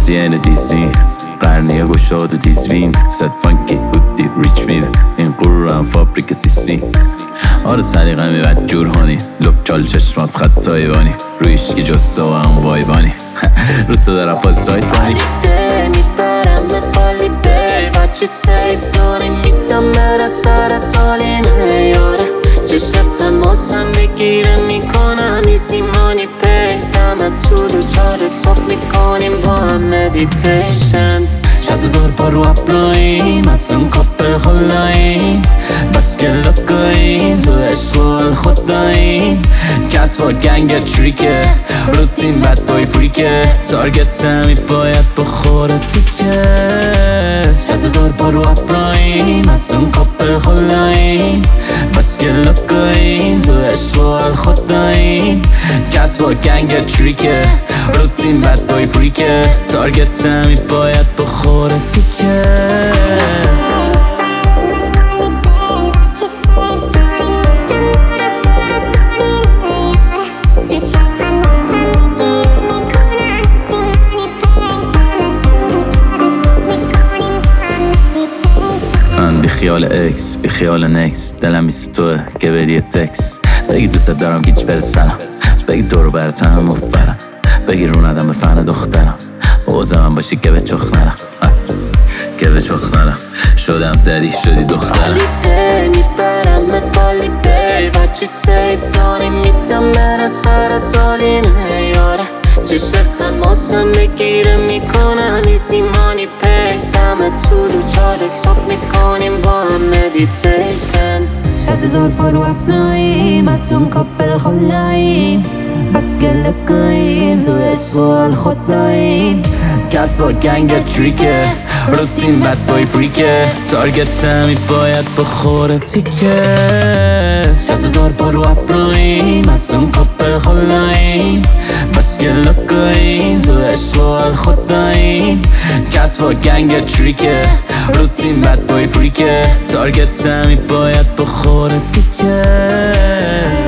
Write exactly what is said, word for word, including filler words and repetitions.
سین دیزنی قرنیه گشاد و تیزبین صد فانکی هودی ریچ میده این قرور هم فابریک سیسی آره سلیقه می بد جورهانی لب چال چشمات خط تایوانی رویش که جسته و هم وایبانی رو تو در افاز تایتانی میبرم به قالی بی بچه سیف داری میدم بره سر تالی نیاره چشت ماسم بگیره میکنم ایزیمانی پی همه تو رو چاره صبح میکنیم با هم مدیتیشن شست هزار پا رو اپلاییم از اون کپل خلاییم بس که لکاییم تو عشق و خداییم کت و گنگ تریکه روتین بد بای فریکه تارگت همی باید بخوره تیکه شست هزار پا رو اپلاییم از اون کپل خلاییم بس که لکاییم تو عشق و خداییم کت و گنگ تریکه روتین بد بای فریکه تارگت همی باید بخوره تیکه من بی خیال اکس بی خیال نکس دلم میسی توه که بدی تکس بگی دوست دارم گیج برسنم بگی دورو برتم مفرم بگی رو ندم به فن دخترم بوزه من باشی که به چخ نرم که به چخ نرم شدم دری شدی دخترم قالی بی میبرم به قالی بی بچه سیف داری میدم بره سر تالی نیاره چشت ماسم بگیره میکنم ایزیمانی پی همه تو رو چاره صبح میکنیم با هم مدیتیشن شست هزار پا رو اپلاییم از اون کپل خلاییم بس که لکاییم تو عشق و خداییم کت با گنگ تریکه روتین بد بای فریکه تارگت همی باید بخوره تیکه شست هزار پا رو اپلاییم از اون کپل خلاییم بس که لکاییم تو عشق و خداییم کت با گنگ تریکه روتین بد بای فریکه تارگت همی باید بخوره تیکه